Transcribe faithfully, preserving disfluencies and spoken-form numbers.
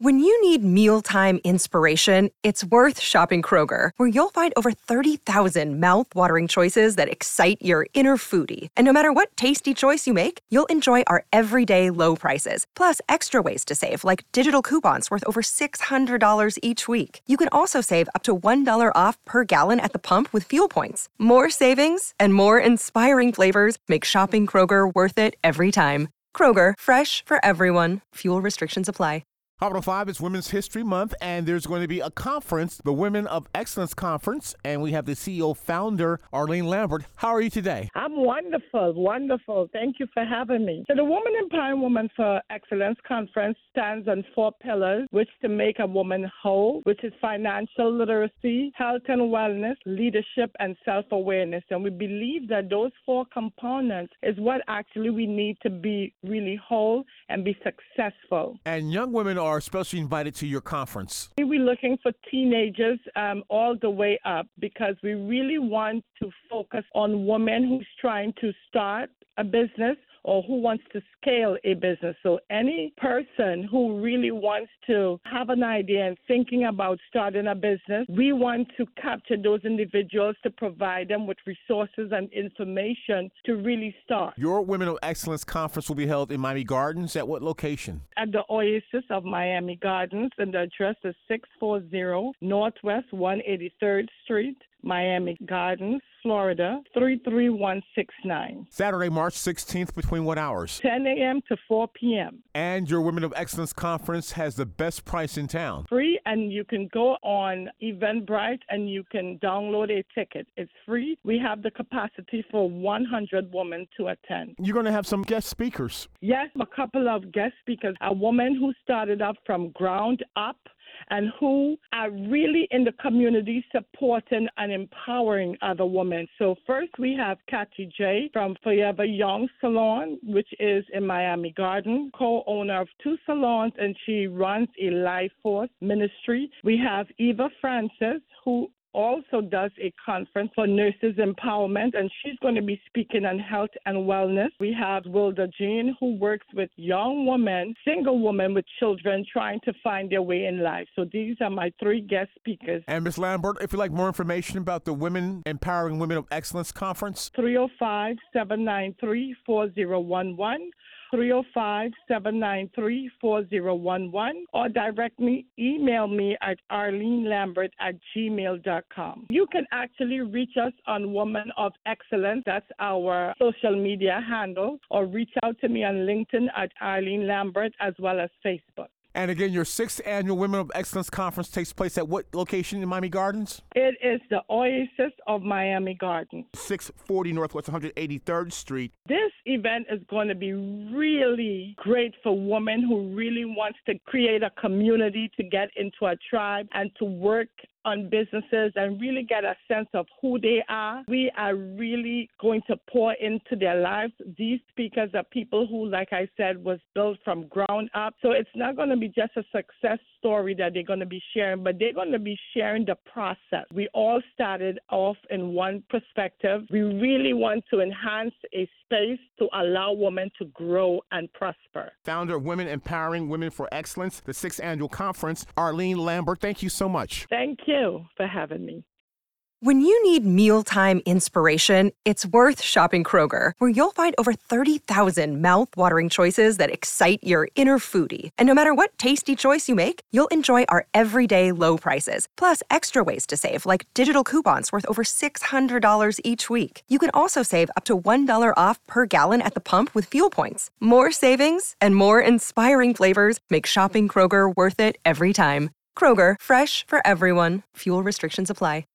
When you need mealtime inspiration, it's worth shopping Kroger, where you'll find over thirty thousand mouth-watering choices that excite your inner foodie. And no matter what tasty choice you make, you'll enjoy our everyday low prices, plus extra ways to save, like digital coupons worth over six hundred dollars each week. You can also save up to one dollar off per gallon at the pump with fuel points. More savings and more inspiring flavors make shopping Kroger worth it every time. Kroger, fresh for everyone. Fuel restrictions apply. Hot oh five is Women's History Month, and there's going to be a conference, the Women of Excellence Conference, and we have the C E O founder, Arlene Lambert. How are you today? I'm wonderful, wonderful. Thank you for having me. So the Women Empowering Women for Excellence Conference stands on four pillars, which to make a woman whole, which is financial literacy, health and wellness, leadership, and self-awareness. And we believe that those four components is what actually we need to be really whole and be successful. And young women are especially invited to your conference. We're looking for teenagers um, all the way up because we really want to focus on women who's trying to start a business or who wants to scale a business. So any person who really wants to have an idea and thinking about starting a business, we want to capture those individuals to provide them with resources and information to really start. Your Women of Excellence Conference will be held in Miami Gardens. At what location? At the Oasis of Miami Gardens, and the address is six forty Northwest one hundred eighty-third Street, Miami Gardens, Florida, three three one six nine. Saturday, March sixteenth, between what hours? ten a.m. to four p.m. And your Women of Excellence Conference has the best price in town. Free, and you can go on Eventbrite and you can download a ticket. It's free. We have the capacity for one hundred women to attend. You're going to have some guest speakers. Yes, a couple of guest speakers. A woman who started up from ground up and who are really in the community supporting and empowering other women. So first we have Kathy J. from Forever Young Salon, which is in Miami Garden, co-owner of two salons, and she runs a Life Force ministry. We have Eva Francis, who also does a conference for nurses empowerment, and she's going to be speaking on health and wellness. We have Wilda Jean, who works with young women, single women with children trying to find their way in life. So these are my three guest speakers. And Miz Lambert, if you'd like more information about the Women Empowering Women of Excellence Conference, three oh five, seven nine three, four oh one one. three oh five, seven nine three, four oh one one, or directly email me at arlene lambert at gmail dot com. You can actually reach us on Woman of Excellence. That's our social media handle, or reach out to me on LinkedIn at Arlene Lambert, as well as Facebook. And again, your sixth annual Women of Excellence Conference takes place at what location in Miami Gardens? It is the Oasis of Miami Gardens. six forty Northwest one hundred eighty-third Street. This event is going to be really great for women who really wants to create a community, to get into a tribe, and to work on businesses and really get a sense of who they are. We are really going to pour into their lives. These speakers are people who, like I said, was built from ground up. So it's not going to be just a success story that they're going to be sharing, but they're going to be sharing the process. We all started off in one perspective. We really want to enhance a space to allow women to grow and prosper. Founder of Women Empowering Women for Excellence, the sixth annual conference, Arlene Lambert, thank you so much. Thank you for having me. When you need mealtime inspiration, it's worth shopping Kroger, where you'll find over thirty thousand mouth-watering choices that excite your inner foodie. And no matter what tasty choice you make, you'll enjoy our everyday low prices, plus extra ways to save, like digital coupons worth over six hundred dollars each week. You can also save up to one dollar off per gallon at the pump with fuel points. More savings and more inspiring flavors make shopping Kroger worth it every time. Kroger, fresh for everyone. Fuel restrictions apply.